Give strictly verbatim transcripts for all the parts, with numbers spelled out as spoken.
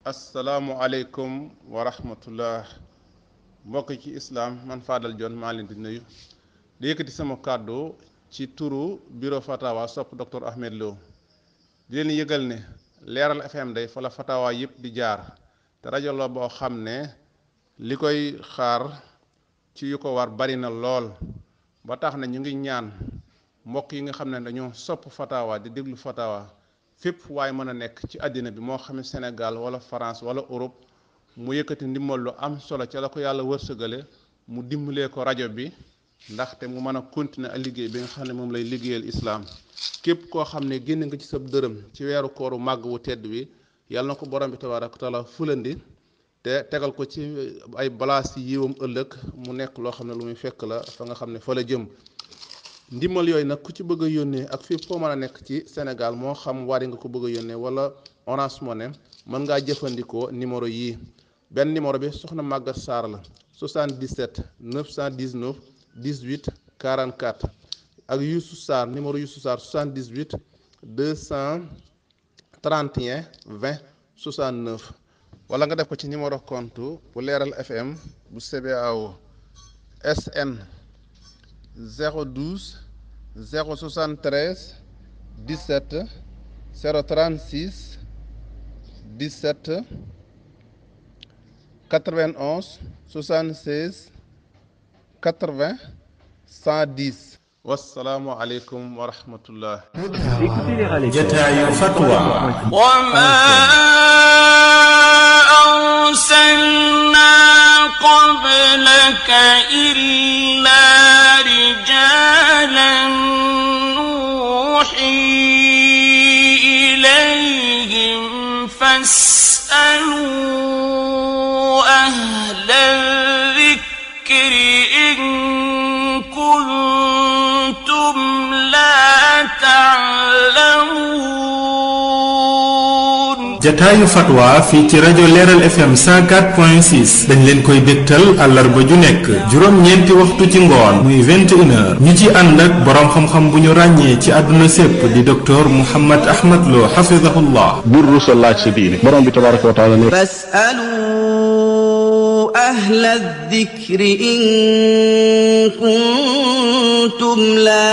asalaamualeykum wa rahmatullah mbokk ci islaam man Fadal Dione maa leen di nuyu di yëkkati sama kàddu ci turu bureau fatawa sopp docteur Ahmed Lo di leen yëgal ne leeral F M day fa la fatawa yëpp di jaar te rajo la boo xam ne li koy xaar ci yu ko war bari na lool ba tax na ñu ngi ñaan mbokk yi nga xam ne dañoo sopp fatawa di déglu fatawa fépp waaye mën a nekk ci àddina bi moo xam ne Sénégal wala France wala Europe mu yëkkati ndimbal lu am solo ca la ko yàlla wërsëgale mu dimbalee ko rajo bi ndaxte mu mën a continuer a liggéey bi nga xam ne moom lay liggéeyal islaam képp koo xam ne génn nga ci sa dërëm ci weeru kooru màgg wu tedd bi yàlla na ko borom bi tabaaraka taala fulandi te tegal ko ci ay balaas yi yiwam ëllëg mu nekk loo xam ne lu muy fekk la fa nga xam ne fa la jëm ndimbal yooyu nag ku ci bëgg a yónnee ak fii foo mën a nekk ci Sénégal moo xam Wari nga ko bëgg a yónnee wala Orange Money mën ngaa jëfandikoo numéro yii benn numéro bi soxna Maguette Sarr la soixante-dix-sept neuf cent dix-neuf dix-huit quarante-quatre ak Youssou Sarr numéro Youssou Sarr soixante-dix-huit deux cent trente et un vingt soixante-neuf wala nga def ko ci numéro compte bu Leeral F M bu C B A O S N zéro douze zéro soixante-treize dix-sept zéro trente-six dix-sept quatre-vingt-onze soixante-seize quatre-vingts cent dix. wassalaamu aleykum wa rahmatullah. jataayu fatwa. wa maa arsalnaa qablaka illaa rijaalan nuuhii ilayhim fas'aluu ahla dhikri in kuntum laa ta'lamuun. jataayu fatwa fii ci rajo Leeral F M cent quatre point six dañ leen koy dégtal àllarba ju nekk juróom-ñeenti waxtu ci ngoon muy vingt et une heures ñu ci ànd ak boroom xam-xam bu ñu ràññee ci àdduna sépp di docteur Mouhammad Ahmad Lo xafidahullah. bur rusa laaj sa diine borom bi tabaraka wa taala ne fasalu ahla dhikri in kuntum la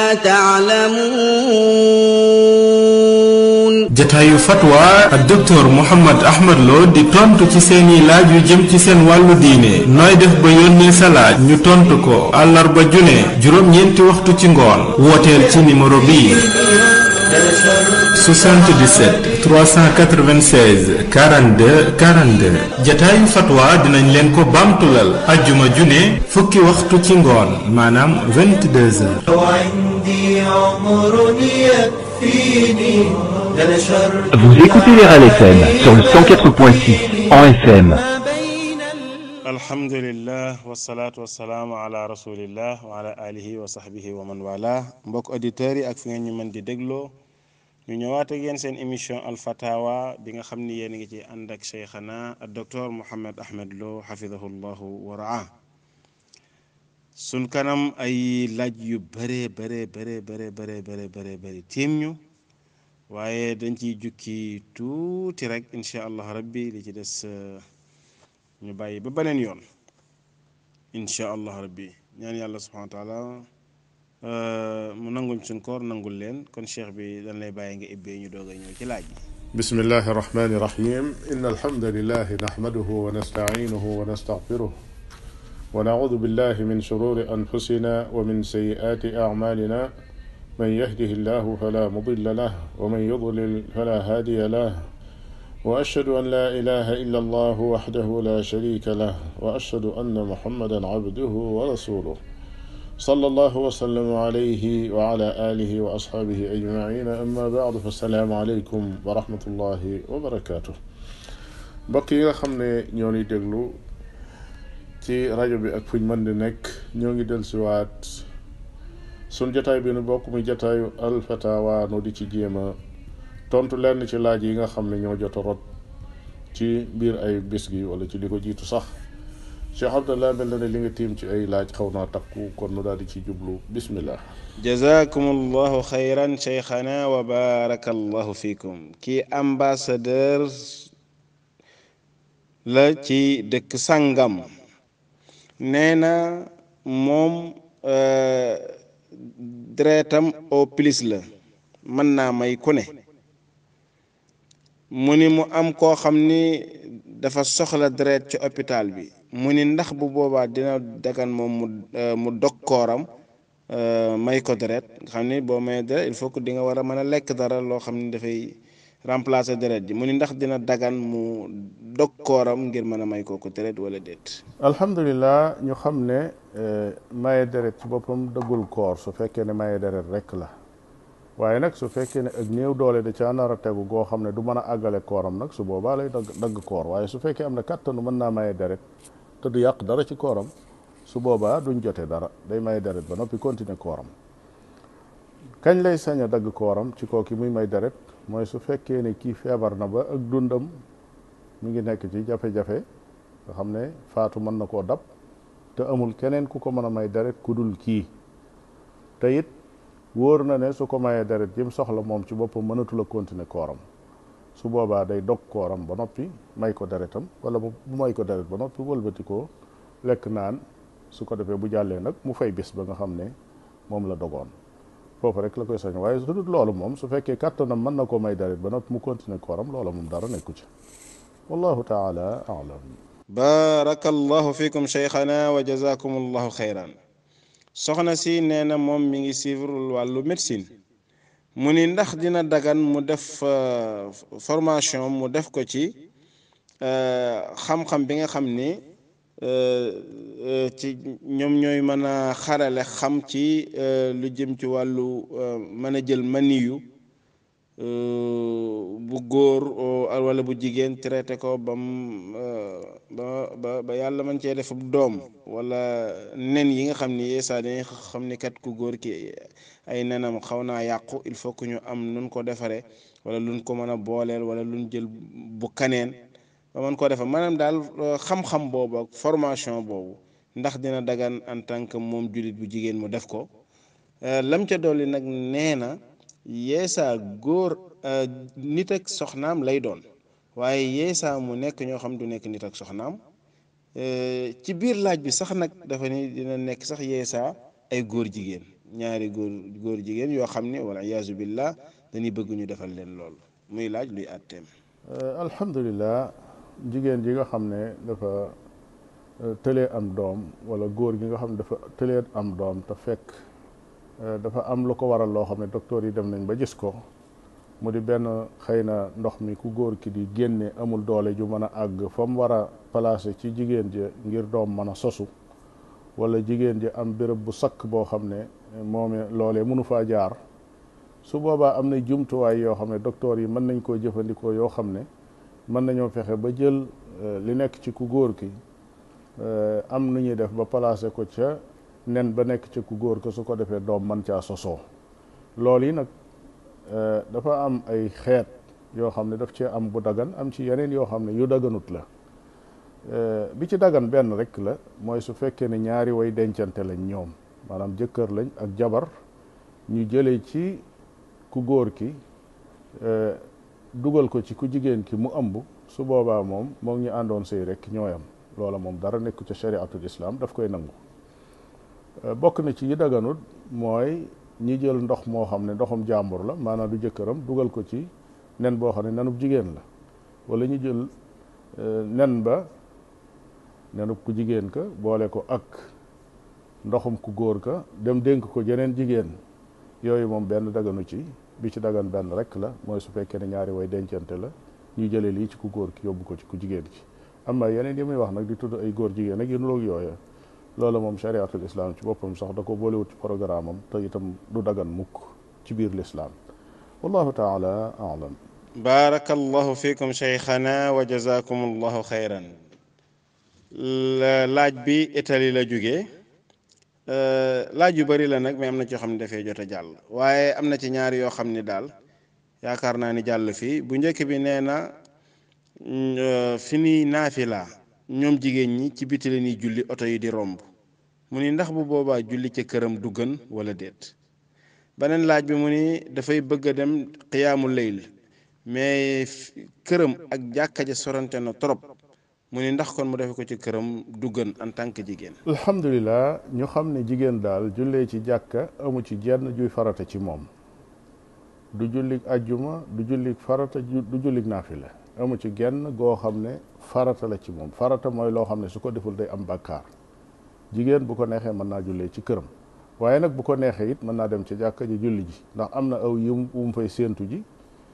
ta'lamun. jataayu fatwa ak docteur Mouhammad Ahmad Lo di tontu ci seeni laaj yu jëm ci seen wàllu diine nooy def ba yónnee sa laaj ñu tontu ko àllarba june juróom-ñeenti waxtu ci ngoon wooteel ci numéro bii soixante-dix-sept trois cent quatre-vingt-seize quarante-deux quarante-deux. jataayu fatwa dinañ leen ko baamtulal ajjuma june fukki waxtu ci ngoon maanaam vingt-deux heures. Vous écoutez les Leeral F M sur le cent quatre point six en F M. alhamdulillah wasalaatu wasalaamu ala rasulillah wa ala alihi wa sahbihi wa man wala mbokk auditeurs yi ak fi ngeen ñu mën di dégloo ñu ñëwaat ak yéen seen émission al fatawa bi nga xam ni yéen a ngi ci ànd ak cheikhana ak docteur Mouhammad Ahmed Lo xafidahullahu wa raa sun kanam ay laaj yu bare bare bare bare bare bare bare bare tiim ñu waaye dañ ciy jukki tuuti rek incha allah rabbi li ci des ñu bàyyi ba beneen yoon incha allah rabbi ñaan yàlla subhanahu wa taala mu nangul suñ koor nangul leen kon cheikh bi dañ lay bàyyi nga ibbee ñu doog a ñëw ci laaj yi. bismillahi rahmani rahim inna alhamdulillahi nahmaduhu wa nasta'inuhu wa nastaghfiruh wa na'udhu billahi min shururi anfusina wa min sayyiati a'malina man yahdihillahu fala mudilla lahu wa man yudlil fala hadiya lahu وأشهد أن لا إله إلا الله وحده لا شريك له وأشهد أن محمدا عبده ورسوله صلى الله وسلم عليه وعلى آله وأصحابه أجمعين أما بعد فالسلام عليكم ورحمة الله وبركاته mbokk yi nga xam ne ñoo ngi déglu ci rajo bi ak fuñ mën di nekk ñoo ngi dellusiwaat sun jotaay bi nu bokk muy jotaayu Al Fatawa nu di ci jéema tontu lenn ci laaj yi nga xam ne ñoo jot a rot ci biir ay bés gi wala ci li ko jiitu sax Cheikh Abdallah mel na ne li nga tiim ci ay laaj xaw naa takku kon nu daal di ci jublu bismillah. jazakumullahu xayran cheikhana wa barakallahu fikum kii ambassadeur la ci dëkk sàngam nee na moom deretam au plus la mën naa may ku ne mu ni mu am koo xam ni dafa soxla deret ci hôpital bi mu ni ndax bu boobaa dina dagan moom mu mu dog kooram may ko deret nga xam ni boo may deret il faut que di nga war a mën a lekk dara loo xam ni dafay remplacer deret ji mu ni ndax dina dagan mu dog kooram ngir mën a may kooku deret wala déet. alhamdulilah ñu xam ne maye deret ci boppam dëggul koor su fekkee ne maye deret rek la waaye nag su fekkee ne ak néew doole da caa nar a tegu goo xam ne du mën a àggale kooram nag su boobaa lay dagg dagg koor waaye su fekkee am na kàttanu mën naa maye deret te du yàq dara ci kooram su boobaa duñ jote dara day maye deret ba noppi continuer kooram. kañ lay sañ a dagg kooram ci kooki muy may deret mooy su fekkee ne kii feebar na ba ak dundam mi ngi nekk ci jafe-jafe nga xam ne faatu mën na koo dab te amul keneen ku ko mën a may deret ku dul kii te it wóor na ne su ko mayee deret jëm soxla moom ci boppam mënatul a continuer kooram su boobaa day dog kooram ba noppi may ko deretam wala bu may ko deret ba noppi wëlbati ko lekk naan su ko defee bu jàllee nag mu fay bis ba nga xam ne moom la dogoon foofu rek la koy sañ waaye su dul loolu moom su fekkee kàttanam mën na koo may deret ba noppi mu continuer kooram loola moom dara nekku ci wallahu taala alam. barakallahu fikum cheikhana wa jazakum allahu xayran. soxna si nee na moom mi ngi suivre wàllu médecine mu ni ndax dina dagan mu def formation mu def ko ci xam-xam bi nga xam ni ci ñoom ñooy mën a xarale xam ci lu jëm ci wàllu mën a jël maniyu bu góor wala bu jigéen traité ko bam ba ba ba yàlla mën cee def doom wala nen yi nga xam ni yeesaa dañuy xam ni kat ku góor ki ay nenam xaw naa yàqu il faut que ñu am nun ko defaree wala luñ ko mën a booleel wala luñ jël bu kaneen ba mën koo defar maanaam daal xam-xam boobu ak formation boobu ndax dina dagan en tant que moom jullit bu jigéen mu def ko lam ca dolli nag nee na yeesaa góor nit ak soxnaam lay doon waaye yeesaa mu nekk ñoo xam du nekk nit ak soxnaam ci biir laaj bi sax nag dafa ni dina nekk sax yeesaa ay góor jigéen ñaari góor góor jigéen yoo xam ne wala iyaazu billah dañuy bëgg ñu defal leen lool muy laaj luy àtteem. alhamdulilah jigéen ji nga xam ne dafa tëlee am doom wala góor gi nga xam ne dafa tëlee am doom te fekk dafa am lu ko waral loo xam ne docteur yi dem nañ ba gis ko mu di benn xëy na ndox mi ku góor ki di génne amul doole ju mën a àgg fa mu war a placer ci jigéen ji ngir doom mën a sosu wala jigéen ji am béréb bu sakk boo xam ne moom loolee mënu faa jaar su boobaa am na jumtuwaay yoo xam ne docteur yi mën nañ koo jëfandikoo yoo xam ne mën nañoo fexe ba jël li nekk ci ku góor ki am nu ñuy def ba placer ko ca nen ba nekk ci ku góor ko su ko defee doom man caa sosoo loolu yi nag dafa am ay xeet yoo xam ne daf cee am bu dagan am ci yeneen yoo xam ne yu daganut la bi ci dagan benn rek la mooy su fekkee ne ñaari way dencante lañ ñoom maanaam jëkkër lañ ak jabar ñu jëlee ci ku góor ki dugal ko ci ku jigéen ki mu ëmb su boobaa moom moom ñu àndoon sëy rek ñooyam loola moom dara nekku ca shariatul islam daf koy nangu bokk na ci yi daganut mooy ñi jël ndox moo xam ne ndoxum jàmbur la maanaam du jëkkëram dugal ko ci nen boo xam ne nenub jigéen la wala ñu jël nen ba nenub ku jigéen ka boole ko ak ndoxum ku góor ka dem dénk ko jeneen jigéen yooyu moom benn daganu ci bi ci dagan benn rek la mooy su fekkee ne ñaari way dencante la ñu jëlee lii ci ku góor ki yóbbu ko ci ku jigéen ki am na yeneen yi muy wax nag di tudd ay góor jigéen ak yu nuroog yooya loolu moom chariatul islam ci boppam sax da ko boolewut ci programme am te itam du dagan mukk ci biir lislaam wallahu taala alam. barakallahu fikum cheikhana wa jazakum allahu xayran. laaj bi Italie la jógee laaj yu bari la nag mais am na ci yoo xam ne dafay jot a jàll waaye am na ci ñaari yoo xam ne daal yaakaar naa ni jàll fii bu njëkk bi nee na fi ni naafila ñoom jigéen ñi ci biti la ñuy julli oto yi di romb mu ni ndax bu boobaa julli ca këram du gën wala déet. beneen laaj bi mu ni dafay bëgg a dem xiyaamu layl mais këram ak jàkka ja sorante na trop mu ni ndax kon mu defe ko ci këram du gën en tant que jigéen. alhamdulilah ñu xam ne jigéen daal jullee ci jàkka amu ci jenn juy farata ci moom du jullik ajjuma du jullik farata du jullik naafila amu ci genn goo xam ne farata la ci moom farata mooy loo xam ne su ko deful day am bàkkaar jigéen bu ko neexee mën naa jullee ci këram waaye nag bu ko neexee it mën naa dem ci jàkka ji julli ji ndax am na aw yum wum fay séentu ji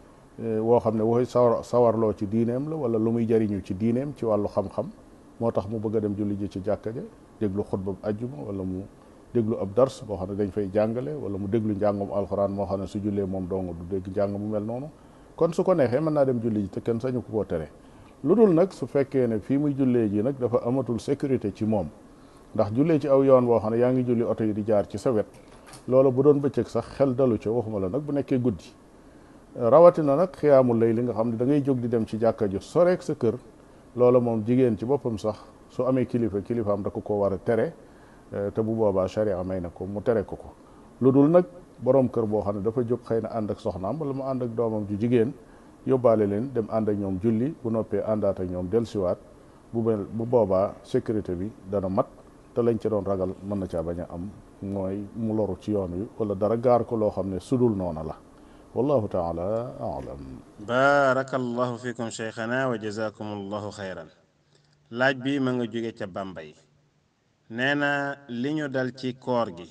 woo xam ne waxy sawar sawarloo ci diineem la wala lu muy jariñu ci diineem ci wàllu xam-xam moo tax mu bëgg a dem julli ji ci jàkka ja déglu xutba ajjuma wala mu déglu ab dars boo xam ne dañ fay jàngale wala mu déglu njàngum alxuraan moo xam ne su jullee moom dong du dégg njàng mu mel noonu kon su ko neexee mën naa dem julli ji te kenn sañu ko koo tere lu dul nag su fekkee ne fii muy jullee ji nag dafa amatul sécurité ci moom ndax jullee ci aw yoon boo xam ne yaa ngi julli oto yi di jaar ci sa wet loolu bu doon bëccëg sax xel dalu ca waxuma la nag bu nekkee guddi rawatina nag xiyaamul lay li nga xam ne da ngay jóg di dem ci jàkka ju soreek sa kër loolu moom jigéen ci boppam sax su amee kilifa kilifaam da ko ko war a tere te bu boobaa sharia may na ko mu tere ko ko lu dul nag borom kër boo xam ne dafa jóg xëy na ànd ak soxnaam wala mu ànd ak doomam ju jigéen yóbbaale leen dem ànd ak ñoom julli bu noppee àndaat ak ñoom dellusiwaat bu bu boobaa sécurité bi dana mat te lañ ci doon ragal mën na caa bañ a am mooy mu loru ci yoon wi wala dara gaar ko loo xam ne sudul noona la wallahu taala alam. barakallahu fikum cheikhana wa jazakum allahu xayran. laaj bi ma nga jóge ca Bambey nee na li ñu dal ci koor gi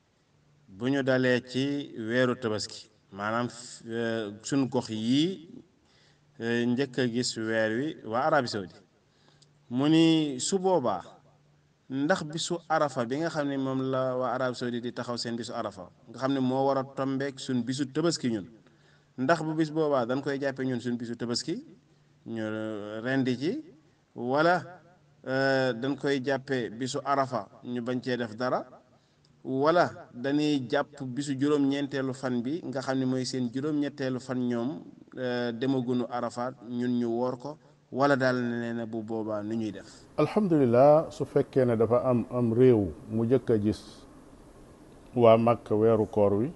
bu ñu dalee ci weeru tabaski maanaam suñ gox yii njëkk a gis weer wi waa Arabie Saoudi mu ni su boobaa ndax bisu arafa bi nga xam ne moom la waa Arabie Saoudi di taxaw seen bisu arafa nga xam ne moo war a tombeek suñ bisu tabaski ñun ndax bu bis boobaa dañ koy jàppe ñun suñ bisu tabaski ñu rendi ci wala dañ koy jàppe bisu arafa ñu bañ cee def dara wala dañuy jàpp bisu juróom-ñeenteelu fan bi nga xam ne mooy seen juróom-ñetteelu fan ñoom demagunu arafaat ñun ñu woor ko wala daal nee na bu boobaa nu ñuy def. alhamdulilah su fekkee ne dafa am am réew mu njëkk a gis waa Makka weeru koor wi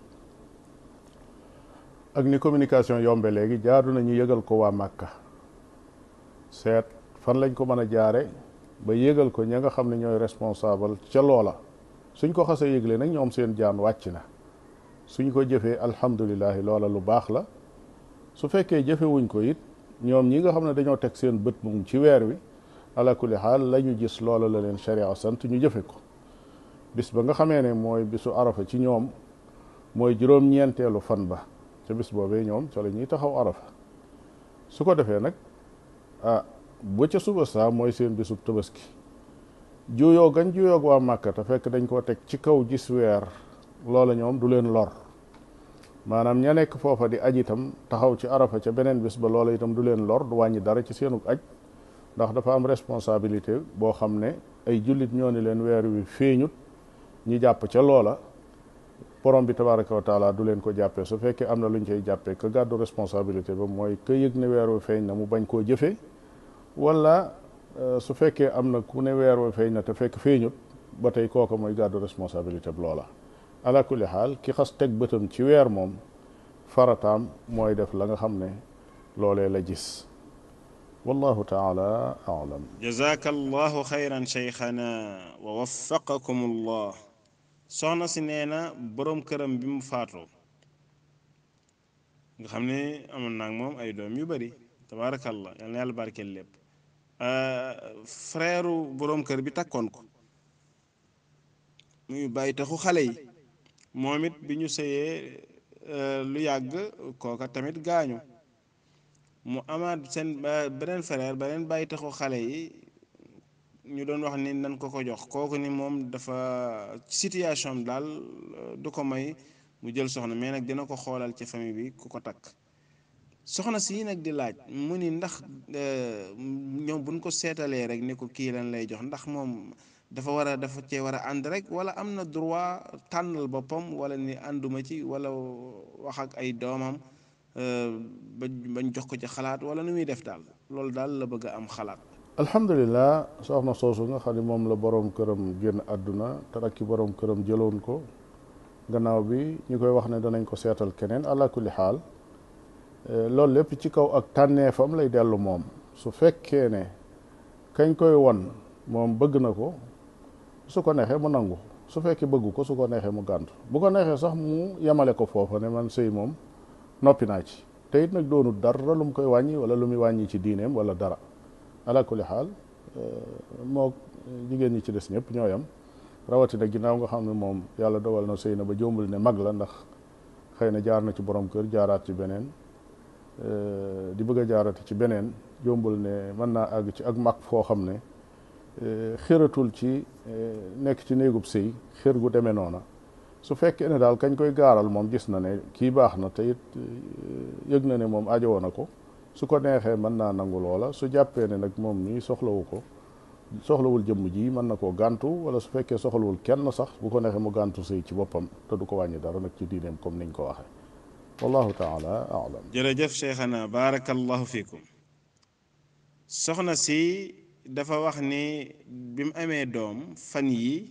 ak ni communication yombe léegi jaadu na ñu yëgal ko waa Makka seet fan lañ ko mën a jaare ba yëgal ko ña nga xam ne ñooy responsable ca loola suñ ko xasee yëgle nag ñoom seen jaan wàcc na suñ ko jëfee alhamdulilahi loola lu baax la su fekkee jëfewuñ ko it ñoom ñi nga xam ne dañoo teg seen bët moom ci weer wi ala kulli xaal la ñu gis loola la leen sharia sant ñu jëfe ko bis ba nga xamee ne mooy bisu arafa ci ñoom mooy juróom-ñeenteelu fan ba ca bis boobee ñoom ca la ñuy taxaw arafa su ko defee nag ah bu ca suba saa mooy seen bisub tabaski juyoo gañ juyoog waa Màkka te fekk dañ koo teg ci kaw gis weer loola ñoom du leen lor maanaam ña nekk foofa di aj itam taxaw ci arafa ca beneen bis ba loola itam du leen lor du wàññi dara ci seenug aj ndax dafa am responsabilité boo xam ne ay jullit ñoo ni leen weer wi feeñut ñi jàpp ca loola borom bi tabaraka wa taala du leen ko jàppee su fekkee am na lu ñu cay jàppee ka gàddu responsabilité ba mooy ka yëg ne weer wi feeñ na mu bañ koo jëfee wala su fekkee am na ku ne weer wi feeñ na te fekk feeñut ba tey kooka mooy gàddu responsabilité bi loola ala kulli xaal ki xas teg bëtam ci weer moom farataam mooy def la nga xam ne loolee la gis wallahu taala alam. jazaka allahu xayran cheikhana wa waffaqakum allah. soxna si nee na boroom këram bi mu faatoo nga xam ne amoon naa ak moom ay doom yu bari tabaarakallah yal na yàlla barkeel lépp frère boroom kër bi takkoon ko muy bàyyi taxu xale yi moom it bi ñu sëyee lu yàgg kooka tamit gaañu mu amaat seen beneen frère beneen bàyyi taxu xale yi ñu doon wax ni nan ko ko jox kooku ni moom dafa situation daal du ko may mu jël soxna mais nag dina ko xoolal ci famille bi ku ko takk soxna si nag di laaj mu ni ndax ñoom buñ ko seetalee rek ni ko kii lan lay jox ndax moom dafa war a dafa cee war a ànd rek wala am na droit tànnal boppam wala ni ànduma ci wala wax ak ay doomam ba bañ jox ko ci xalaat wala nu muy def daal loolu daal la bëgg a am xalaat. alhamdulilah soxna soosu nga xam ne moom la borom këram génn àdduna te rakki borom këram jëloon ko gannaaw bi ñu koy wax ne danañ ko seetal keneen ala kulli xaal loolu lépp ci kaw ak tànneefam lay dellu moom su fekkee ne kañ koy won moom bëgg na ko su ko neexee mu nangu su fekkee bëggu ko su ko neexee mu gàntu bu ko neexee sax mu yemale ko foofa ne man sëy moom noppi naa ci te it nag doonul dara lu mu koy wàññi wala lu muy wàññi ci diineem wala dara ala kulli xaal moo jigéen ñi ci des ñëpp ñoo yam rawatina ginnaaw nga xam ne moom yàlla dogal na sëy na ba jombul ne mag la ndax xëy na jaar na ci borom kër jaaraat ci beneen di bëgg a jaarati ci beneen jombul ne mën naa àgg ci ak mag foo xam ne xëratul ci nekk ci néegub sëy xër gu demee noona su fekkee ne daal kañ koy gaaral moom gis na ne kii baax na te it yëg na ne moom ajowoo na ko su ko neexee mën naa nangu loola su jàppee ne nag moom mii soxlawu ko soxlawul jëmm ji mën na koo gàntu wala su fekkee soxlawul kenn sax bu ko neexee mu gàntu sëy ci boppam te du ko wàññi dara nag ci diineem comme niñ ko waxee wallahu taala alam. jërëjëf cheikhana barakallahu fiikum. soxna si dafa wax ni bi mu amee doom fan yi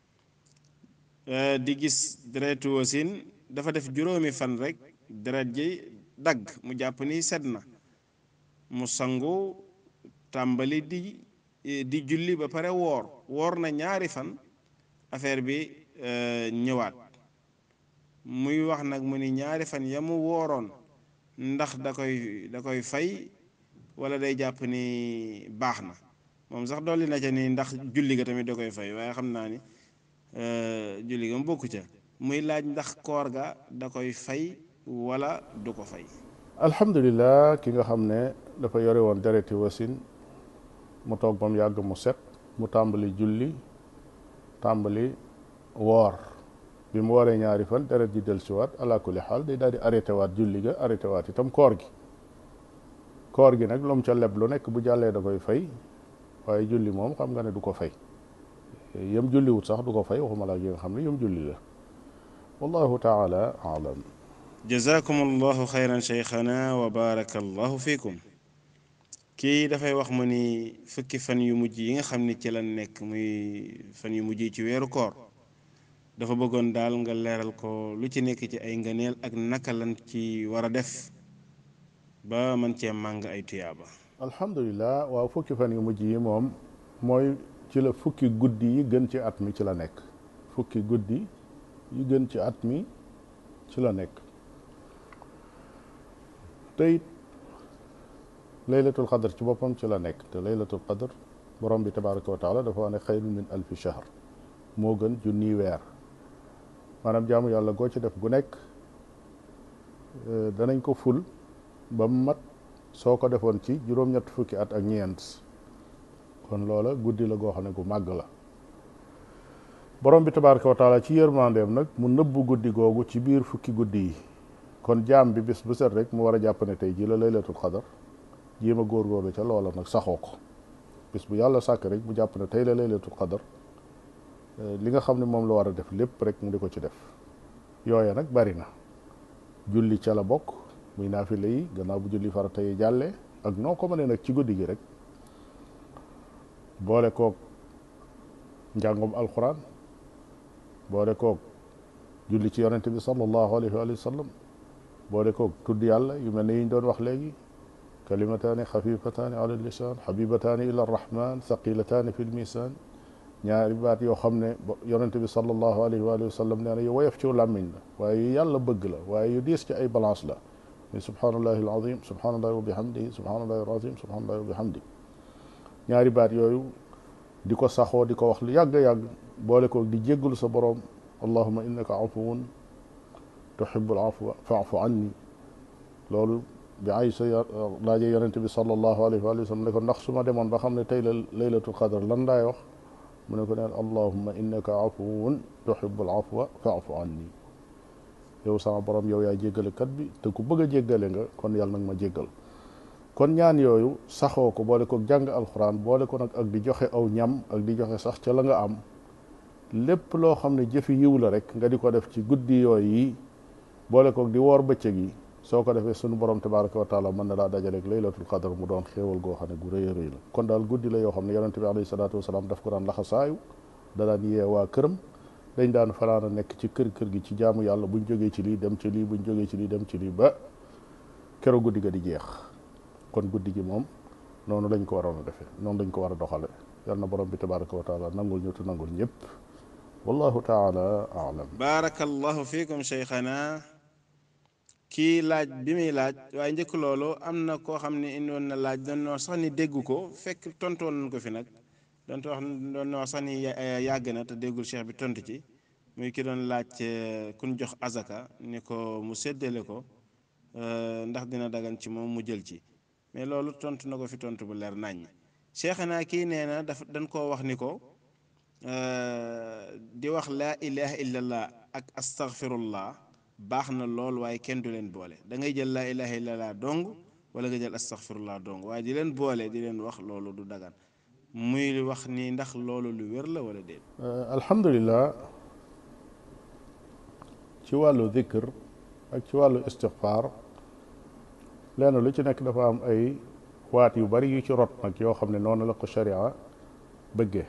di gis deretu wasin dafa def juróomi fan rek deret ji dagg mu jàpp ni sedd na mu sangu tàmbali di di julli ba pare woor woor na ñaari fan affaire bi ñëwaat muy wax nag mu ni ñaari fan ya mu wooroon ndax da koy da koy fay wala day jàpp ni baax na moom sax dolli na ca ni ndax julli ga tamit da koy fay waaye xam naa ni julli ga mu bokku ca muy laaj ndax koor ga da koy fay wala du ko fay. alhamdulilah ki nga xam ne dafa yore woon dereti wasin mu toog ba mu yàgg mu set mu tàmbali julli tàmbali woor bi mu waree ñaari fan deret ji dellusiwaat ala kulli xaal day daal di arrêté waat julli ga arrêté waat itam koor gi koor gi nag lu mu ca leb lu nekk bu jàllee da koy fay waaye julli moom xam nga ne du ko fay yem julliwut sax du ko fay waxuma la yi nga xam ne yem julli la wallahu taala alam. jazakum allahu xayran cheikhana wa baraka allahu fiikum. kii dafay wax mu ni fukki fan yu mujj yi nga xam ni ci la nekk muy fan yu mujj yi ci weeru koor dafa bëggoon daal nga leeral ko lu ci nekk ci ay ngëneel ak naka lan ci war a def ba man cee màng ay tuyaaba. alhamdulilah waaw fukki fan yu mujj yi moom mooy ci la fukki guddi yi gën ci at mi ci la nekk fukki guddi yi gën ci at mi ci la nekk tey laylatul qadr ci boppam ci la nekk te laylatul qadr borom bi tabaraka wa taala dafa wax ne xayrun min alfi shahr moo gën junniy weer maanaam jaamu yàlla goo ci def gu nekk danañ ko ful ba mu mat soo ko defoon ci juróom-ñett fukki at ak ñeent kon loola guddi la goo xam ne gu màgg la borom bi tabaraka wa taala ci yërmandeem nag mu nëbbu guddi googu ci biir fukki guddi yi kon jaam bi bis bu set rek mu war a jàpp ne tey ji la laylatul qadr jéem a góorgóorlu ca loola nag saxoo ko bis bu yàlla sàkk rek mu jàpp ne tey la laylatul qadr li nga xam ne moom la war a def lépp rek mu di ko ci def yooya nag bari na julli ca la bokk muy naafile yi gannaaw bu julli farata yi jàllee ak noo ko mënee nag ci guddi gi rek boole koog njàngum alquran boole koog julli ci yonente bi sallallahu alayhi wa sallam boole koog tudd yàlla yu mel ne yi ñu doon wax léegi kalimataani xafifataani ala lisaan xabibataani ila arrahman thaqilataani fi lmisan ñaari baat yoo xam ne yonente bi sallallahu alayhi wa sallam nee na yu woyof ci làmmiñ la waaye yu yàlla bëgg la waaye yu diis ci ay balance la muy subhanallahi alazim subhanallahi wa bihamdihi subhanallahi alazim subhanallahi wa bihamdihi ñaari baat yooyu di ko saxoo di ko wax lu yàgg-yàgg boole ko di jéggul sa boroom allahuma innaka afuwun tuhibbul afwa fa'fu anni loolu bi Aysa laajee yonente bi sallallahu alayhi wa sallam ne ko ndax su ma demoon ba xam ne tey la laylatul qadr lan laay wax mu ne ko neen allahumma innaka afuwun tuhibbul afwa fa'fu anni yow sama borom yow yaa jéggalekat bi te ku bëgg a jéggale nga kon yàlla nag ma jéggal kon ñaan yooyu saxoo ko boole ko jàng alxuraan boole ko nag ak di joxe aw ñam ak di joxe sax ca la nga am lépp loo xam ne jëfi yiw la rek nga di ko def ci guddi yooyu yi boole ko di woor bëccëg yi soo ko defee sunu borom tabaraka wa taala mën na laa dajaleeg laylatul qadr mu doon xéewal goo xam ne gu rëy a rëy la kon daal guddi la yoo xam ne yonente bi alayhi salaatu wasalaam daf ko daan laxasaayu da daan yee waa këram dañ daan fanaan a nekk ci kër kër gi ci jaamu yàlla buñ jógee ci lii dem ci lii buñ jógee ci lii dem ci lii ba keroog guddi ga di jeex kon guddi gi moom noonu lañ ko waroon a defee noonu lañ ko war a doxale yal na borom bi tabaraka wa taala nangul ñu te nangul ñëpp wallahu taala alam. baarakallahu fiikum cheikhana kii laaj bi muy laaj waaye njëkk loolu am na koo xam ne indoon na laaj doon na wax sax ni déggu ko fekk tontoon nañ ko fi nag doon wax doon na wax sax ni yàgg na te déggul cheikh bi tontu ci muy ki doon laaj kun jox azaka ni ko mu séddale ko ndax dina dagan ci moom mu jël ci mais loolu tontu na ko fi tontu bu leer naññ. cheikhana kii nee na daf dañ koo wax ni ko di wax laa ilaha illallah ak astaghfirullah baax na lool waaye kenn du leen boole da ngay jël laa ilaha illallah dong wala nga jël astaghfirullah dong waaye di leen boole di leen wax loolu du dagan muy wax ni ndax loolu lu wér la wala déet. alhamdulilah ci wàllu dhikr ak ci wàllu istighfar lenn lu ci nekk dafa am ay waat yu bari yu ci rot nag yoo xam ne noonu la ko sharia bëggee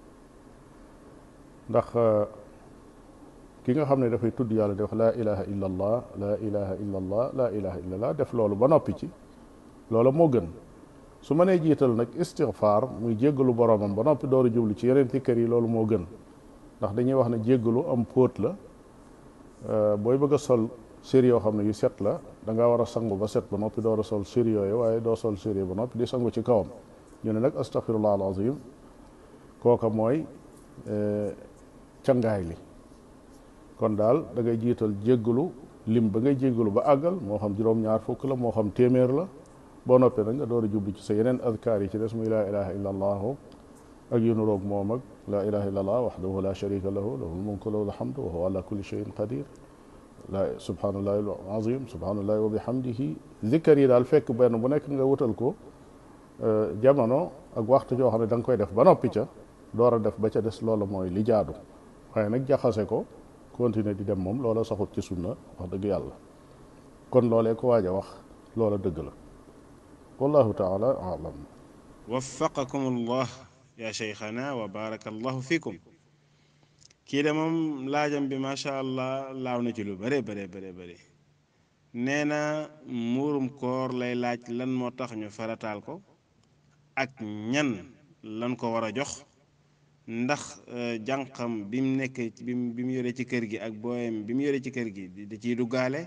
ndax ki nga xam ne dafay tudd yàlla di wax laa ilaha illa allah laa ilaha illa allah laa ilaha illa allah def loolu ba noppi ci loola moo gën su ma nee jiital nag istighfar muy jéggalu boromam ba noppi door a jublu ci yeneen tikkër yi loolu moo gën ndax dañuy wax ne jéggalu am póot la booy bëgg a sol sér yoo xam ne yu set la da ngaa war a sangu ba set ba noppi door a sol sér yooyu waaye doo sol sér ba noppi di sangu ci kawam ñu ne nag astaghfirullah alazim kooka mooy cangaay li kon daal da ngay jiital jéggalu lim ba ngay jéggalu ba àggal moo xam juróom-ñaar fukk la moo xam téeméer la boo noppee nag nga door a jublu ci sa yeneen adkaar yi ci des muy laa ilaha illa allahu ak yu nuroog moom ak laa ilaha illa allah waxdahu la sharika lahu lahul mulku lahu alhamdu wa huwa ala kulli shay'in qadir la subhanallahi alazim subhanallahi wa bihamdihi zikkar yi daal fekk benn bu nekk nga wutal ko jamono ak waxtu joo xam ne da nga koy def ba noppi ca door a def ba ca des loola mooy li jaadu waaye nag jaxase ko continuer di dem moom loola saxut ci sunna wax dëgg yàlla kon loolee ko waaj a wax loola dëgg la wallahu taala alam. waffaqakum allah ya cheikhana wa baraka allahu fikum. kii de moom laajam bi macha allah laaw na ci lu bare bare bare bare nee na muurum koor lay laaj lan moo tax ñu farataal ko ak ñan lan ko war a jox ndax jànqam bi mu nekk bi mu bi mu yore ci kër gi ak booyam bi mu yore ci kër gi da ciy duggaale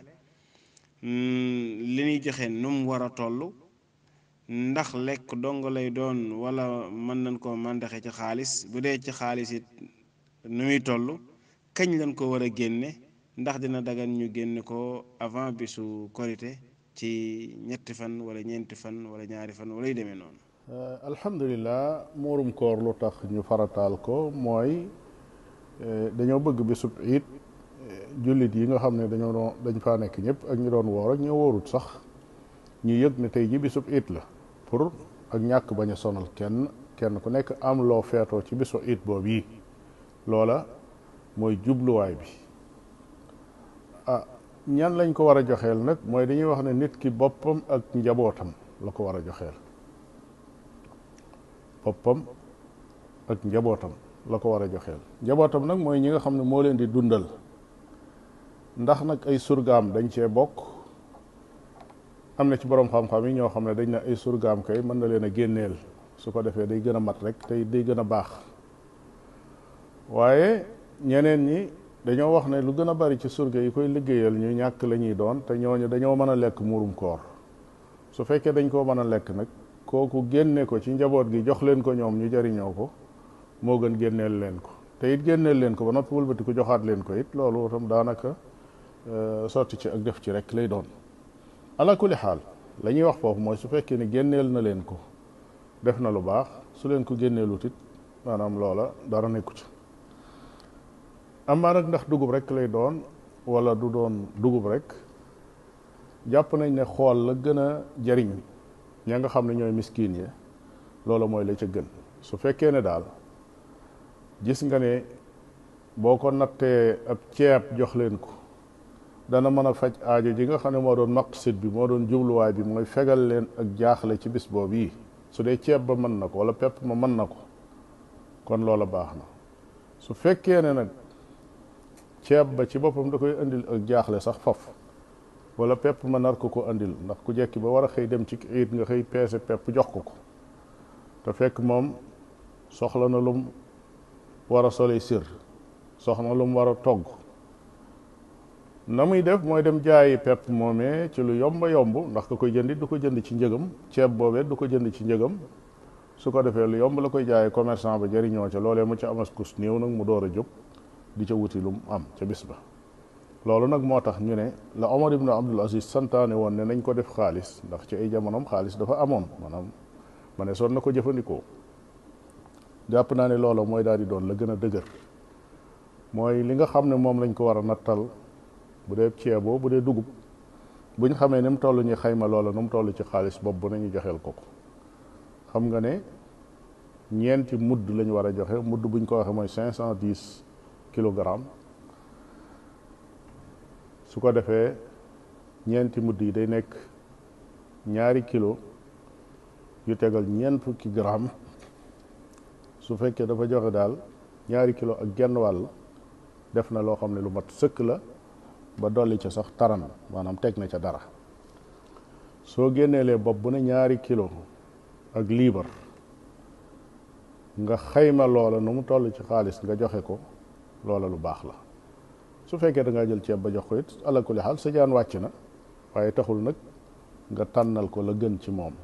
li ñuy joxe nu mu war a toll ndax lekk dong lay doon wala mën nañ ko màndaxe ci xaalis bu dee ci xaalis it nu muy toll kañ lañ ko war a génne ndax dina dagan ñu génne ko avant bisu korite ci ñetti fan wala ñeenti fan wala ñaari fan wala yu demee noonu. alhamdulilah muurum koor lu tax ñu farataal ko mooy dañoo bëgg bisub it jullit yi nga xam ne dañoo doon dañ faa nekk ñëpp ak ñu doon woor ak ñu wóorut sax ñu yëg ne tey ji bisub it la pour ak ñàkk bañ a sonal kenn kenn ku nekk am loo feetoo ci bisu it boobu yi loola mooy jubluwaay bi ah ñan lañ ko war a joxeel nag mooy dañuy wax ne nit ki boppam ak njabootam la ko war a joxeel boppam ak njabootam la ko war a joxeel njabootam nag mooy ñi nga xam ne moo leen di dundal ndax nag ay surgaam dañ cee bokk am na ci borom xam-xam yi ñoo xam ne dañ ne ay surgaam kay mën na leen a génneel su ko defee day gën a mat rek tey day gën a baax waaye ñeneen ñi dañoo wax ne lu gën a bari ci surga yi koy liggéeyal ñu ñàkk la ñuy doon te ñooñu dañoo mën a lekk muurum koor su fekkee dañ koo mën a lekk nag kooku génne ko ci njaboot gi jox leen ko ñoom ñu jariñoo ko moo gën génneel leen ko te it génneel leen ko ba noppi wëlbati ko joxaat leen ko it loolu tam daanaka sotti ci ak def ci rek lay doon ala kulli xaal la ñuy wax foofu mooy su fekkee ne génneel na leen ko def na lu baax su leen ko génneelut it maanaam loola dara nekku ci amaa nag ndax dugub rek lay doon wala du doon dugub rek jàpp nañ ne xool la gën a jariñ ña nga xam ne ñooy miskiin yi loola mooy la ca gën su fekkee ne daal gis nga ne boo ko nattee ab ceeb jox leen ko dana mën a faj aajo ji nga xam ne moo doon maqsid bi moo doon jubluwaay bi mooy fegal leen ak jaaxle ci bis boobu yi su dee ceeb ba mën na ko wala pepp ma mën na ko kon loola baax na su fekkee ne nag ceeb ba ci boppam da koy andil ak jaaxle sax faf wala pepp ma nar ko ko andil ndax ku jekki ba war a xëy dem ci iit nga xëy peese pepp jox ko ko te fekk moom soxla na lum war a sole sir soxla lum war a togg na muy def mooy dem jaayi pepp moomee ci lu yomba yomb ndax ka koy jëndi du ko jënd ci njëgam ceeb boobee du ko jënd ci njëgam su ko defee lu yomb la koy jaayi commerçant ba jëriñoo ca loolee mu ci amas kus néew nag mu door a jóg di ca wuti lum am ca bis ba loolu nag moo tax ñu ne la Omar ibn Abdul Aziz santaane woon ne nañ ko def xaalis ndax ci ay jamonoom xaalis dafa amoon maanaam ma ne soon na ko jëfandikoo jàpp naa ne loolu mooy daal di doon la gën a dëgër mooy li nga xam ne moom lañ ko war a nattal bu dee ceeboo bu dee dugub buñ xamee ni mu toll ñu xayma loola nu mu toll ci xaalis bopp bu nañu joxeel ko ko xam nga ne ñeenti mudd lañ war a joxe mudd buñ ko waxee mooy cinq cent dix kilogrammes su ko defee ñeenti mudd yi day nekk ñaari kilo yu tegal ñeent fukki gramme su fekkee dafa joxe daal ñaari kilo ak genn wàll def na loo xam ne lu mat sëkk la ba dolli ca sax taran maanaam teg na ca dara soo génneelee bopp bu ne ñaari kilo ak liibar nga xayma loola nu mu toll ci xaalis nga joxe ko loola lu baax la su fekkee da ngaa jël ceeb ba jox ko it ala kulli xaal sa jaan wàcc na waaye taxul nag nga tànnal ko la gën ci moom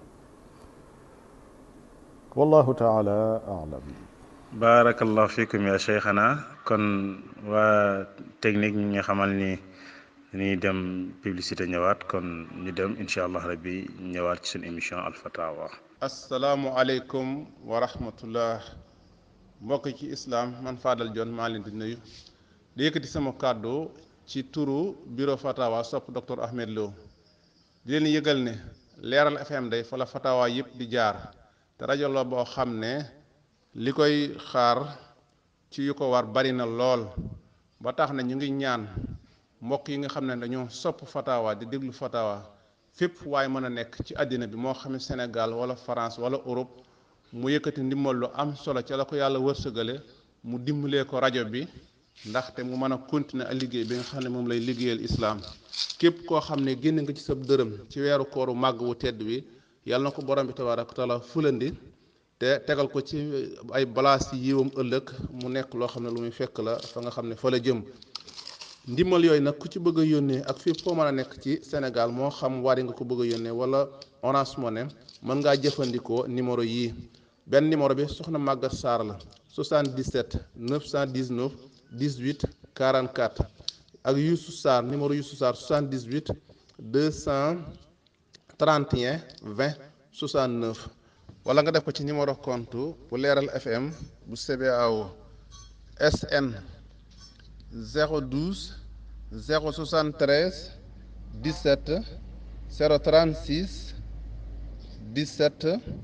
wallahu taala alam barakallahu fikum ya cheikhana kon waa technique ñi nga xamal ni dañuy dem publicité ñëwaat kon ñu dem incha allah rabbi ñëwaat ci suñu émission alfatawa asalaamualeykum wa rahmatullah mbokk ci islam man Fadal Dione maa leen di nuyu di yëkkati sama kàddu ci turu bureau fatawa sopp docteur Ahmed Lo di leen yëgal ne leeral F M day fa la fatawa yëpp di jaar te rajo la boo xam ne li koy xaar ci yu ko war bari na lool ba tax na ñu ngi ñaan mbokk yi nga xam ne dañoo sopp fatawa di déglu fatawa fépp waaye mën a nekk ci àddina bi moo xam ne Sénégal wala France wala Europe mu yëkkati ndimbal lu am solo ca la ko yàlla wërsëgale mu dimbalee ko rajo bi ndaxte mu mën a continuer a liggéey bi nga xam ne moom lay liggéeyal islaam képp koo xam ne génn nga ci sa dërëm ci weeru kooru màgg wu tedd wi yàlla na ko borom bi tabaaraka wa taala fulandi te tegal ko ci ay balaas yi yiwam ëllëg mu nekk loo xam ne lu muy fekk la fa nga xam ne fa la jëm ndimbal yooyu nag ku ci bëgg a yónnee ak fii foo mën a nekk ci Sénégal moo xam Wari nga ko bëgg a yónnee wala Orange Money mën ngaa jëfandikoo numéro yii benn numéro bi soxna Maguette Sarr la soixante-dix-sept neuf cent dix-neuf dix-huit quarante-quatre ak Youssou Sarr numéro Youssou Sarr soixante-dix-huit deux cent trente et un vingt soixante-neuf wala nga def ko ci numéro compte bu leeral F M bu C B A O S N zéro douze zéro soixante-treize dix-sept zéro trente-six dix-sept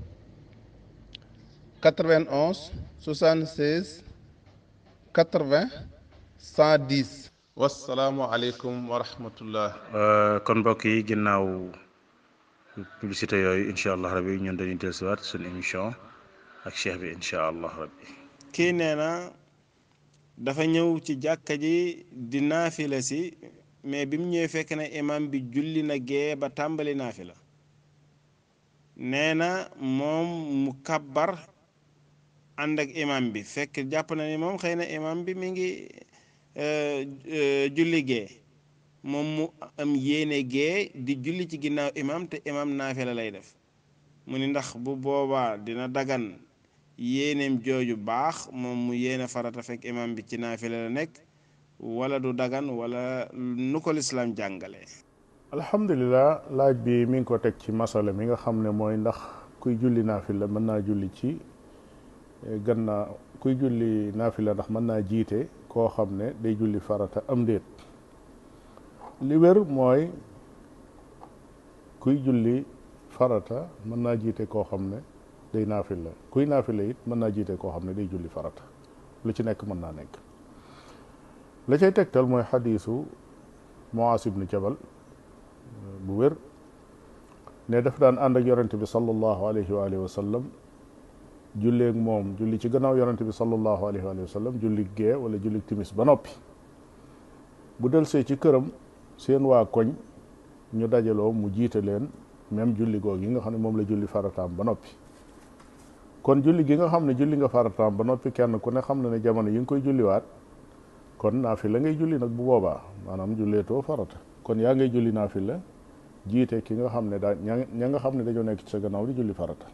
quatre-vingt-onze soixante-seize quatre-vingts cent dix. wasalaamualeykum wa rahmatullah. kon mbokk yi ginnaaw publicité yooyu incha allah rabbi ñun dañuy dellusiwaat suñu émission ak cheikh bi incha allah rabbi. kii nee na dafa ñëw ci jàkka ji di naafila si mais bi mu ñëwee fekk na imam bi julli na gee ba tàmbali naafila nee na moom mu kabbar ànd ak imam bi fekk jàpp na ni moom xëy na imam bi mi ngi julli gee moom mu am yéene gee di julli ci ginnaaw imam te imam naafila lay def mu ni ndax bu boobaa dina dagan yéeneem jooju baax moom mu yéene farata fekk imam bi ci naafila la nekk wala du dagan wala nu ko lislaam jàngale. alhamdulilah laaj bi mi ngi ko teg ci masala mi nga xam ne mooy ndax kuy julli naafila mën naa julli ci gannaaw kuy julli naafila ndax mën naa jiite koo xam ne day julli farata am déet li wér mooy kuy julli farata mën naa jiite koo xam ne day naafila kuy naafila it mën naa jiite koo xam ne day julli farata lu ci nekk mën naa nekk la cay tegtal mooy xadiisu Muaas ibnu Jabal bu wér ne daf daan ànd ak yonente bi sallallahu alayhi wa alihi wa sallam julleeg moom julli ci gannaaw yonente bi sallallahu alayhi wa sallam julli gee wala julli timis ba noppi bu delsee ci këram seen waa koñ ñu dajaloo mu jiite leen même julli googu yi nga xam ne moom la julli farataam ba noppi kon julli gi nga xam ne julli nga farataam ba noppi kenn ku ne xam na ne jamono yi nga koy julliwaat kon naafila ngay julli nag bu boobaa maanaam julleetoo farata kon yaa ngay julli naafila jiite ki nga xam ne daa ña nga xam ne dañoo nekk ci sa gannaaw di julli farata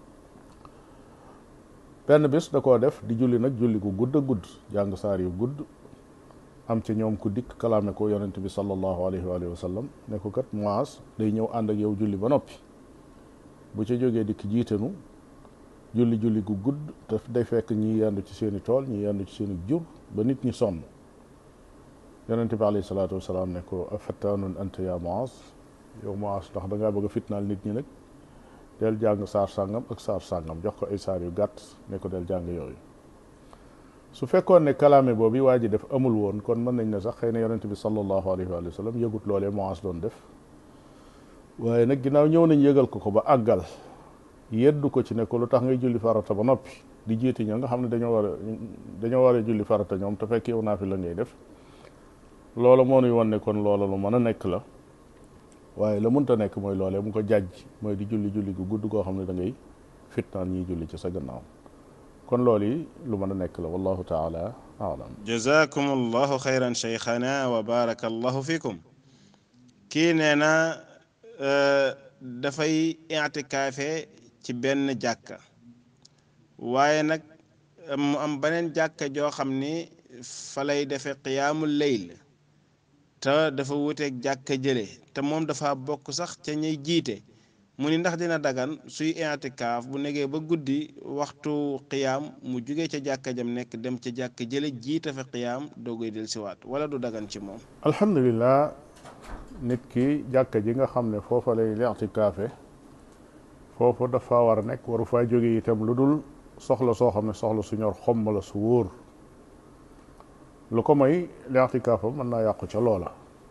benn bis da koo def di julli nag julli gu gudd a gudd jàng saar yu gudd am ci ñoom ku dikk kalaame ko yonent bi sallallahu alayhi wa sallam ne ko kat Muaz day ñëw ànd ak yow julli ba noppi bu ca jógee dikk jiitenu julli julli gu gudd te day fekk ñi yendu ci seeni tool ñi yendu ci seeni jur ba nit ñi sonn yonent bi alayhi salaatu wasalaam ne ko afattaanun anta ya Muaz yow Muaz ndax da ngaa bëgg a fitnaal nit ñi nag del jàng saar sàngam ak saar sàngam jox ko ay saar yu gàtt ne ko del jàng yooyu su fekkoon ne kalaame boobu waa ji def amul woon kon mën nañ ne sax xëy na yonent bi sallallahu alayhi wa sallam yëgut loolee Muaz doon def waaye nag ginnaaw ñëw nañ yëgal ko ko ba àggal yeddu ko ci ne ko lu tax ngay julli farata ba noppi di jiiti ña nga xam ne dañoo war a dañoo war a julli farata ñoom te fekk yow naa fi la ngay def loola moo nuy won ne kon loola lu mën a nekk la waaye la mënta nekk mooy loolee mu ko jàjj mooy di julli julli gu gudd koo xam ne da ngay fitnaan ñiy julli ci sa gannaaw kon loolu yi lu mën a nekk la wallahu taala alam jazakum allahu xayran cheikhana wa baraka allahu fikum kii nee na dafay i'tikaafe ci benn jàkka waaye nag mu am beneen jàkka joo xam ni fa lay defe qiyaamul layl te dafa wuteeg jàkka jële te moom dafa bokk sax ca ñuy jiite mu ni ndax dina dagan suy i'tikaaf bu negee ba guddi waxtu qiyaam mu jugee ca jàkka jam nekk dem ca jàkka jële jiite fa qiyaam doogoy del siwaat wala du dagan ci moom alhamdulillah nit ki jàkka ji nga xam ne foofa lay i'tikaafe foofu dafa war a nekk waru faa jóge itam lu dul soxla soo xam ne soxla su ñor xomm la su wóor lu ko may i'tikaafam mën naa yàqu ca loola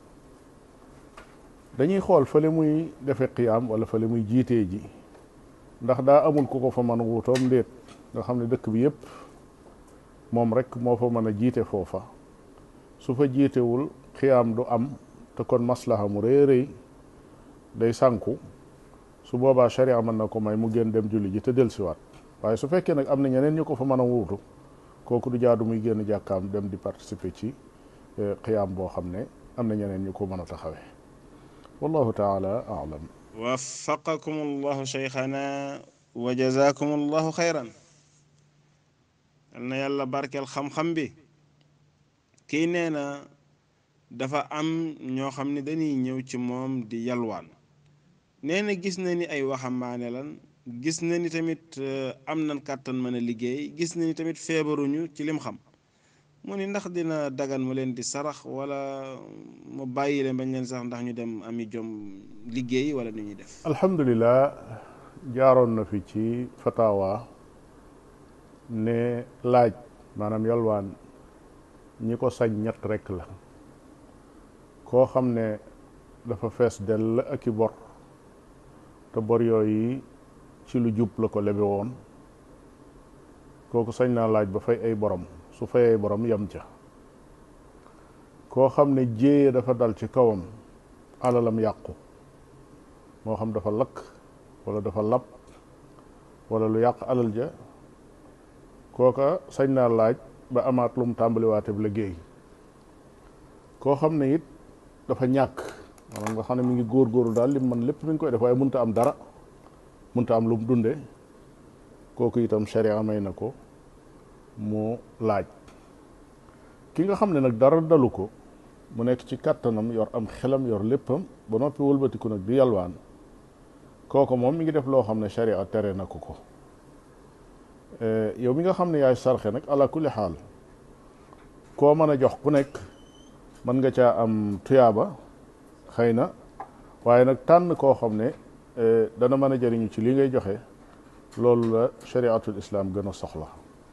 dañuy xool fële muy defe qiyaam wala fële muy jiitee ji ndax daa amul ku ko fa mën a wuutoom ndéet nga xam ne dëkk bi yépp moom rek moo fa mën a jiite foofa su fa jiitewul qiyaam du am te kon maslaha mu rëy rëy day sànku su boobaa sharia mën na ko may mu génn dem julli ji te dellusiwaat waaye su fekkee nag am na ñeneen ñu ko fa mën a wuutu kooku du jaadu muy génn jàkkaam dem di participer ci qiyaam boo xam ne am na ñeneen ñu ko mën a taxawee wallahu taala alam waffaqakum allahu cheikhana wa jazakum allahu xayran yal na yàlla barkeel xam-xam bi kii nee na dafa am ñoo xam ne dañuy ñëw ci moom di yalwaan nee na gis na ni ay waxambaane lan gis na ni tamit am nañ kàttan mën a liggéey gis na ni tamit feebaruñu ci lim xam mu ni ndax dina dagan mu leen di sarax wala mu bàyyi leen bañ leen sax ndax ñu dem ami jom liggéey wala ni ñuy def alhamdulillah jaaroon na fi ci fatawa ne laaj maanaam yalwaan ñi ko sañ ñett rekk la koo xam ne dafa fees dell ak i bor te bor yooyu ci lu jub la ko lebe woon kooku sañ naa laaj ba fay ay borom su fay ay borom yam ca koo xam ne jéeye dafa dal ci kawam alalam yàqu moo xam dafa lakk wala dafa lab wala lu yàq alal ja kooka sañ naa laaj ba amaat lu mu tàmbaliwaateb liggéey koo xam ne it dafa ñàkk maanaam nga xam ne mi ngi góor-góorlu daal li man lépp mi ngi koy def waaye mënta am dara mënta am lu mu dunde kooku itam sharia may na ko mu laaj ki nga xam ne nag dara dalu ko mu nekk ci kàttanam yor am xelam yor léppam ba noppi wëlbatiku nag di yalwaan kooku moom mi ngi def loo xam ne sharia tere na ko ko yow mi nga xam ne yaay sarxe nag ala kulli xaal koo mën a jox ku nekk mën nga caa am tuyaaba xëy na waaye nag tànn koo xam ne dana mën a jëriñu ci li ngay joxe loolu la shariatul islam gën a soxla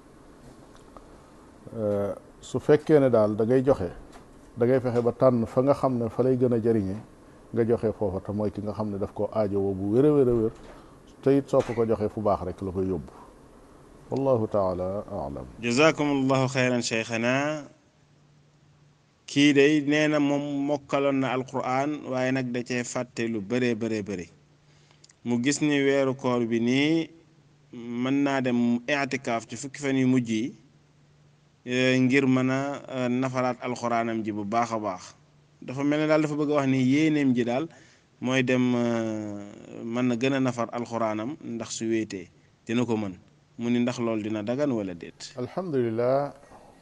su fekkee ne daal da ngay joxe da ngay fexe ba tànn fa nga xam ne fa lay gën a jëriñe nga joxe foofa te mooy ki nga xam ne daf koo aajowoo bu wér a wér a wér te it soo ko ko joxee fu baax rek la koy yóbbu wallahu taala alam jazakum allahu xayran cheikhana kii day nee na moom mokkaloon na alquran waaye nag da cee fàtte lu bëree bëree bëri mu gis ni weeru koor bi nii mën naa dem i'tikaaf ci fukki fan yu mujj yi ngir mën a nafaraat alxuraanam ji bu baax a baax dafa mel ne daal dafa bëgg a wax ni yéeneem ji daal mooy dem mën na gën a nafar alxuraanam ndax su wéetee dina ko mën mu ni ndax loolu dina dagan wala déet. alhamdulilah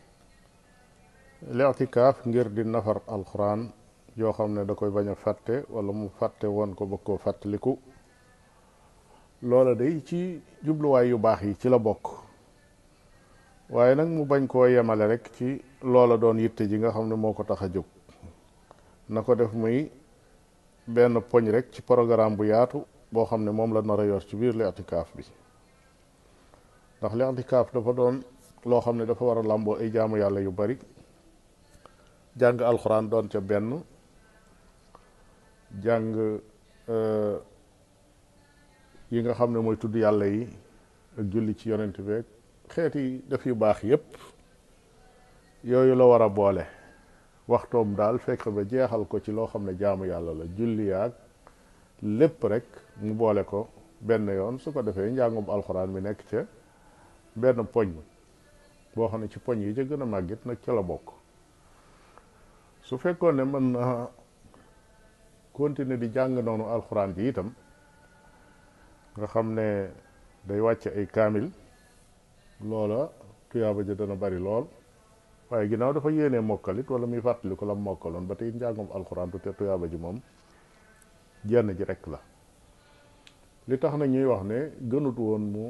l'i'tikaaf ngir di nafar alxuraan yoo xam ne da koy bañ a fàtte wala mu fàtte woon ko bëgg koo fàttaliku loola day ci jubluwaay yu baax yi ci la bokk waaye nag mu bañ koo yemale rek ci loola doon yitte ji nga xam ne moo ko tax a jóg na ko def muy benn poñ rek ci programme bu yaatu boo xam ne moom la nar a yor ci biir l'i'tikaaf bi ndax l'i'tikaaf dafa doon loo xam ne dafa war a làmboo ay jaamu yàlla yu bari jàng alxuraan doon ca benn jàng yi nga xam ne mooy tudd yàlla yi ak julli ci yonent beeg xeeti def yu baax yépp yooyu la war a boole waxtoom daal fekk ba jeexal ko ci loo xam ne jaamu yàlla la julli yaag lépp rek mu boole ko benn yoon su ko defee njàngum alxuraan mi nekk ca benn poñ boo xam ne ci poñ yi ca gën a màggit nag ca la bokk su fekkoon ne mën na continuer di jàng noonu alxuraan ji itam nga xam ne day wàcce ay kaamil loola tuyaaba ja dana bari lool waaye ginnaaw dafa yéenee mokkalit wala muy fàttali ko la mokkaloon ba tey njàngum alxuraan du te tuyaaba ji moom jenn ji rek la li tax na ñuy wax ne gënut woon mu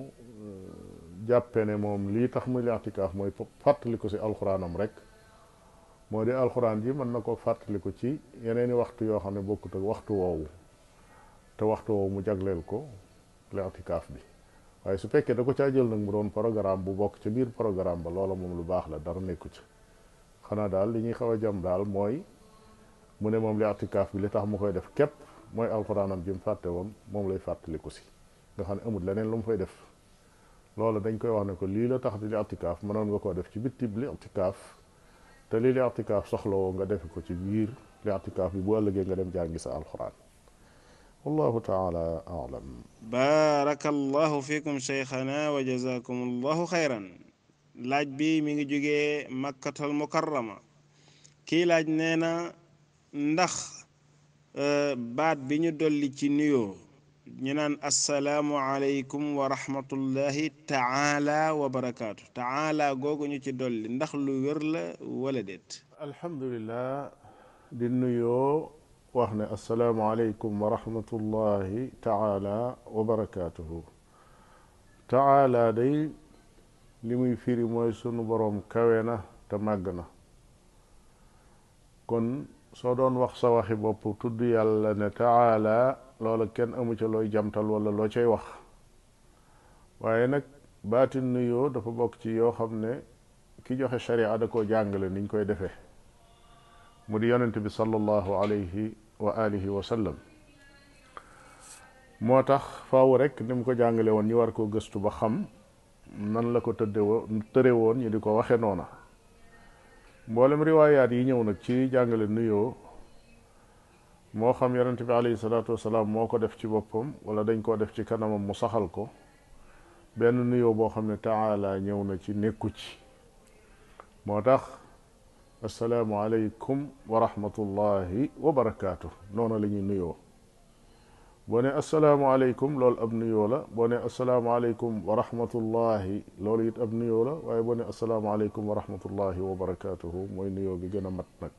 jàppe ne moom lii tax muy i'tikaaf mooy fàttaliku si alxuraanam rek moo di alxuraan ji mën na ko fàttaliku ci yeneeni waxtu yoo xam ne bokkut ak waxtu woowu te waxtu woowu mu jagleel ko l'i'tikaaf bi waaye su fekkee da ko caa jël nag mu doon programme bu bokk ci biir programme ba loola moom lu baax la dara nekku ci xanaa daal li ñuy xaw a jam daal mooy mu ne moom l'i'tikaaf bi li tax mu koy def képp mooy alxuraanam ji mu fàtte woon moom lay fàttaliku si nga xam ne amul leneen lu mu fay def loolu dañ koy wax ne ko lii la tax di l'i'tikaaf mënoon nga koo def ci bitti l'i'tikaaf te lii l'i'tikaaf soxlawoo nga defe ko ci biir l'i'tikaaf bi bu ëllëgee nga dem jàngi sa alxuraan wallahu taala alam. baarakallahu fikum cheikhana wa jazakum allahu xayran. laaj bi mi ngi jógee makkatal mukarrama kii laaj nee na ndax baat bi ñu dolli ci nuyoo ñu naan assalaamu aleykum wa rahmatullahi taala wa barakaatu taala googu ñu ci dolli ndax lu wér la wala déet. alhamdulillah di nuyoo wax ne assalaamu aleykum wa rahmatullahi taala wa barakaatuhu taala day li muy firi mooy sunu boroom kawe na te màgg na kon soo doon wax sa waxi bopp tudd yàlla ne taala loola kenn amu ca looy jamtal wala loo cay wax waaye nag baati nuyoo dafa bokk ci yoo xam ne ki joxe sharia da koo jàngale niñ koy defee mu di yonent bi sallallahu alayhi wa alihi wa sallam moo tax faaw rek ni mu ko jàngale woon ñu war koo gëstu ba xam nan la ko tëdde woon tëre woon ñu di ko waxe noona mboolem riwaayaat yi ñëw nag ci jàngale nuyoo moo xam yonent bi alayhi salaatu wasalaam moo ko def ci boppam wala dañ koo def ci kanamam mu saxal ko benn nuyoo boo xam ne taala ñëw na ci nekku ci moo tax assalaamu aleykum wa rahmatullahi wa barakaatu noonu la ñuy nuyoo boo ne assalaamu aleykum loolu ab nuyoo la boo ne assalaamu aleykum wa rahmatullahi loolu it ab nuyoo la waaye boo ne assalaamu aleykum wa rahmatullahi wa barakaatuhu mooy nuyoo bi gën a mat nag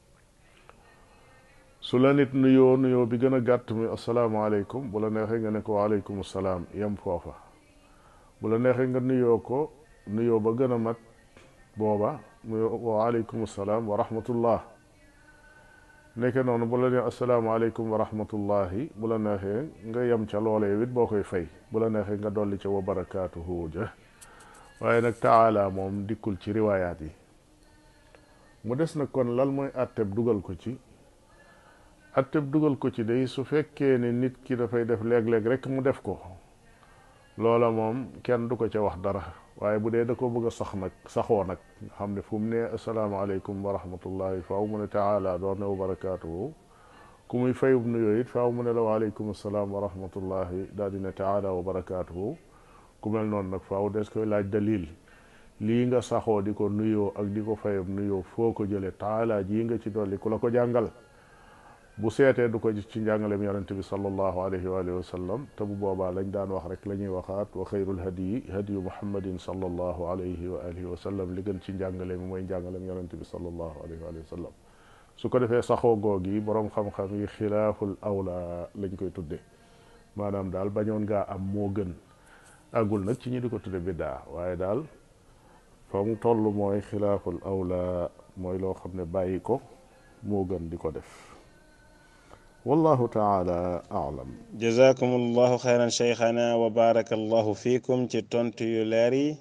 su la nit nuyoo nuyoo bi gën a gàtt muy assalaamu aleykum bu la neexee nga ne ko waaleykum salaam yem foofa bu la neexee nga nuyoo ko nuyoo ba gën a mat booba muy waaleykum salaam wa rahmatullah nekke noonu bu la nee assalaamu aleykum wa rahmatullahi bu la neexee nga yem ca loolee it boo koy fay bu la neexee nga dolli ca wa barakaatuhu ja waaye nag taala moom dikkul ci riwaayaat yi mu des nag kon lal mooy atteb dugal ko ci atteb dugal ko ci day su fekkee ne nit ki dafay def léeg-léeg rek mu def ko loola moom kenn du ko ca wax dara waaye bu dee da ko bëgg a sax nag saxoo nag nga xam ne fu mu ne asalaamaaleykum wa rahmatullahi faaw mu ne taala doon ne wa barakaatuhu ku muy fayub nuyoo it faaw mu ne la waaleykum asalaam wa rahmatullahi daal di ne taala wa barakaatuhu ku mel noonu nag faaw des koy laaj dalil lii nga saxoo di ko nuyoo ak di ko fayam nuyoo foo ko jële taala jii nga ci dolli ku la ko jàngal bu seetee du ko gis ci njàngaleem yonente bi sallallahu alayhi wa alihi wa sallam te bu boobaa lañ daan wax rek la ñuy waxaat wa xayrul hadiyi hadiyu muhammadin sallallahu alayhi wa alihi wa sallam li gën ci njàngale mi mooy njàngaleem yonente bi sallallahu alayhi wa alihi wa sallam su ko defee saxoo goog yi boroom xam-xam yi xilaaful awla lañ koy tudde maanaam daal bañoon ngaa am moo gën àggul nag ci ñi di ko tudde biddaa waaye daal fa mu toll mooy xilaaful awla mooy loo xam ne bàyyi ko moo gën di ko def wallahu taala aalam. jazakum allahu xayran cheikhana wa baraka allahu fiikum ci tontu yu leer yi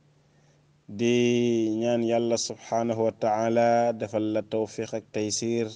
di ñaan yàlla subhanahu wa taala defal la tawfiq ak taysir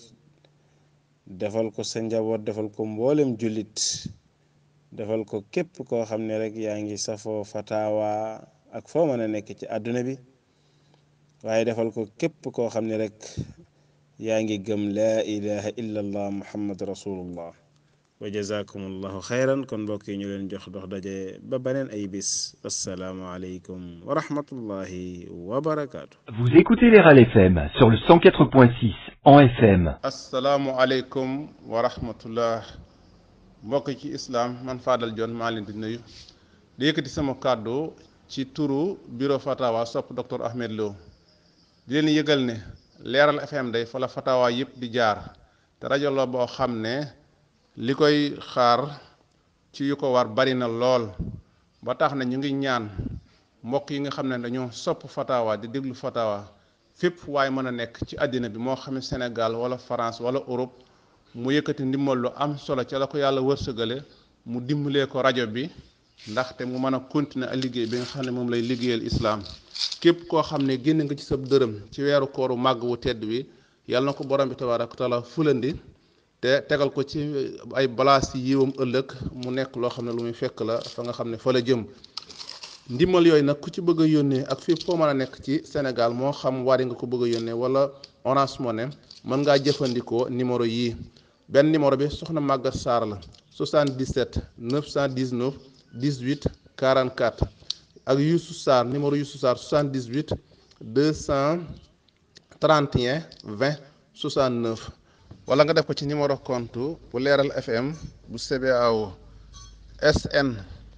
defal ko sa njaboot defal ko mboolem jullit defal ko képp koo xam ne rek yaa ngi safoo fatawa ak foo mën a nekk ci àdduna bi waaye defal ko képp koo xam ne rek yaa ngi gëm laa ilaha illa allah muhammad rasulullah wa jazakum allahu xayran kon mbokk yi ñu leen jox dox daje ba beneen ay bis assalaamu aleykum wa rahmatullahi wa barakaatu. Vous écoutez les Râles F M sur le cent quatre point six en F M. assalaamu aleykum wa rahmatullah mbokk ci islam man Fadal Dione maa leen di nuyu di yëkkati sama kàddu ci turu bureau fatawa sopp docteur Ahmed Lo di leen yëgal ne leeral F M day fa la fatawa yëpp di jaar te rajo la boo xam ne li koy xaar ci yu ko war bari na lool ba tax na ñu ngi ñaan mbokk yi nga xam ne dañoo sopp fatawa di déglu fatawa fépp waaye mën a nekk ci àddina bi moo xam ne Sénégal wala France wala Europe mu yëkkati ndimbal lu am solo ca la ko yàlla wërsëgale mu dimbalee ko rajo bi ndaxte mu mën a continuer a liggéey bi nga xam ne moom lay liggéeyal islaam képp koo xam ne génn nga ci sa dërëm ci weeru kooru màgg wu tedd wi yàlla na ko borom bi tabaaraka wa taala fulandi te tegal ko ci ay balaas yi yiwam ëllëg mu nekk loo xam ne lu muy fekk la fa nga xam ne fa la jëm ndimbal yooyu nag ku ci bëgg a yónnee ak fii foo mën a nekk ci Sénégal moo xam Wari nga ko bëgg a yónnee wala Orange Money mën ngaa jëfandikoo numéro yii benn numéro bi soxna Maguette Sarr la soixante-dix-sept neuf cent dix-neuf dix-huit quarante-quatre ak Youssou Sarr numéro Youssou Sarr soixante-dix-huit deux cent trente et un vingt soixante-neuf wala nga def ko ci numéro compte bu leeral F M bu C B A O S N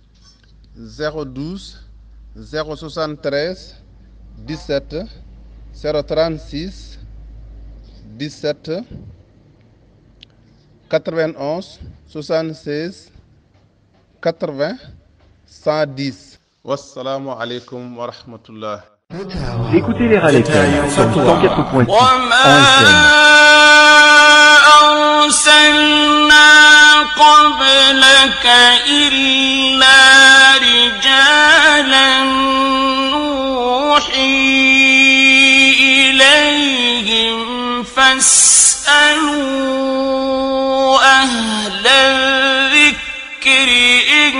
zéro douze zéro soixante-treize dix-sept zéro trente-six dix-sept quatre-vingt-onze soixante-seize quatre-vingts cent dix. wassalaamu aleykum wa rahmatullah. Vous écoutez les Râles F M sur le cent quatre point six en F M. أرسلنا قبلك إلا رجالا نوحي إليهم فاسألوا أهل الذكر إن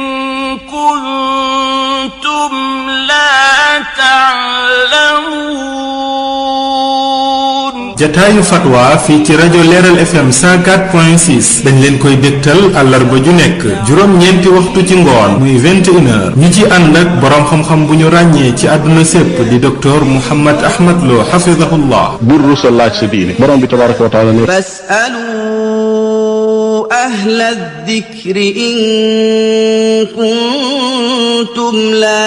كنتم لا تعلمون. jataayu fatwa fii ci rajo leeral F M cent quatre point six dañ leen koy dégtal àllarba ju nekk juróom-ñeenti waxtu ci ngoon muy vingt et une heures ñu ci ànd ak boroom xam-xam bu ñu ràññee ci àdduna sépp di docteur Mouhammad Ahmad Lo xafidahullah bur rusa laaj sa diine borom bi tabaraka wa taala ne fasalu ahla dhikri in kuntum la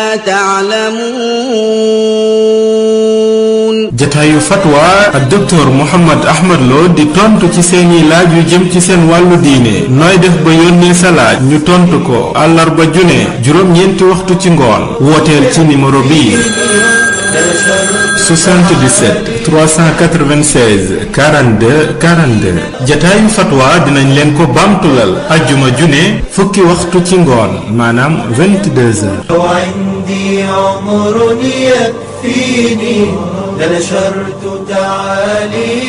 ta'lamun. jataayu fatwa ak docteur Mouhammad Ahmad Lo di tontu ci seeni laaj yu jëm ci seen wàllu diine nooy def ba yónnee sa laaj ñu tontu ko àllarba june juróom-ñeenti waxtu ci ngoon wooteel ci numéro bii soixante-dix-sept trois cent quatre-vingt-seize quarante-deux quarante-deux jataayu fatwa dinañ leen ko baamtulal ajjuma june fukki waxtu ci ngoon maanaam vingt-deux heures